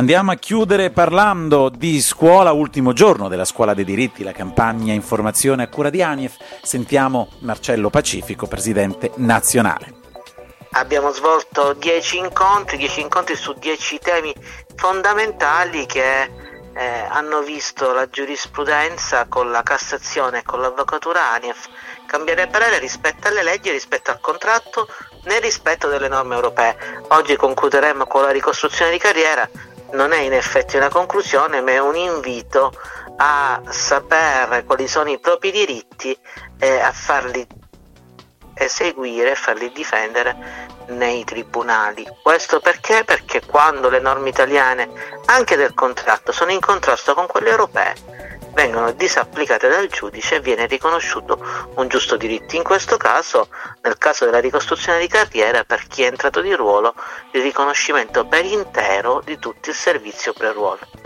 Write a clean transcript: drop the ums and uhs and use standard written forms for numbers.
Andiamo a chiudere parlando di scuola, ultimo giorno della Scuola dei Diritti, la campagna informazione a cura di ANIEF. Sentiamo Marcello Pacifico, presidente nazionale. Abbiamo svolto 10 incontri su 10 temi fondamentali che hanno visto la giurisprudenza con la Cassazione e con l'Avvocatura ANIEF cambiare parere rispetto alle leggi, rispetto al contratto, nel rispetto delle norme europee. Oggi concluderemo con la ricostruzione di carriera. Non è in effetti una conclusione, ma è un invito a sapere quali sono i propri diritti e a farli eseguire e farli difendere nei tribunali. Questo perché? Perché quando le norme italiane, anche del contratto, sono in contrasto con quelle europee, vengono disapplicate dal giudice e viene riconosciuto un giusto diritto. In questo caso, nel caso della ricostruzione di carriera, per chi è entrato di ruolo, il riconoscimento per intero di tutto il servizio pre-ruolo.